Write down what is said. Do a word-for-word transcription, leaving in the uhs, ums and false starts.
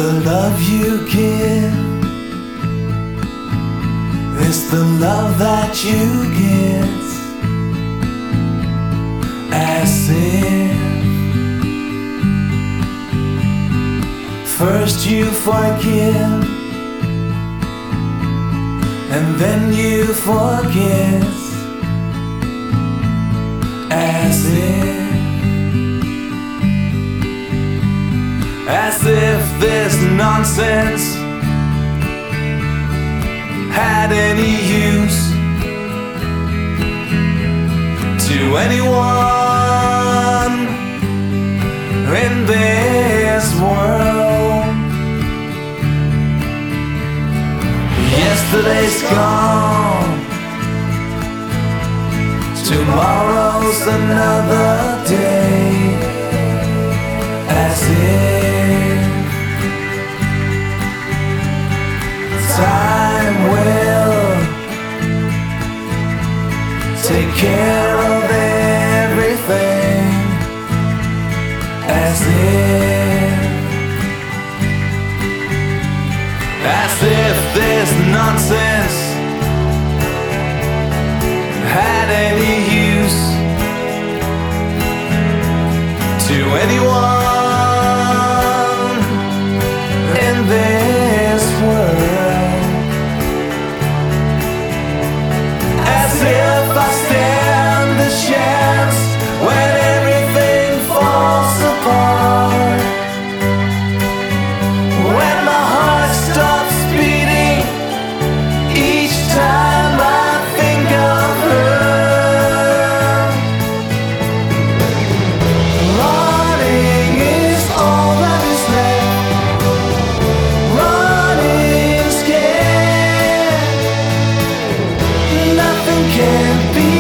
The love you give is the love that you get, as if first you forgive and then you forget, as if as if this nonsense had any use to anyone in this world. Yesterday's gone, tomorrow's another day, as if time will take care of everything, as if as if this nonsense had any use to anyone in this world. As if I stand the chance when everything falls apart, when my heart stops beating each time I think of her. Running is all that is left, running scared. Nothing can be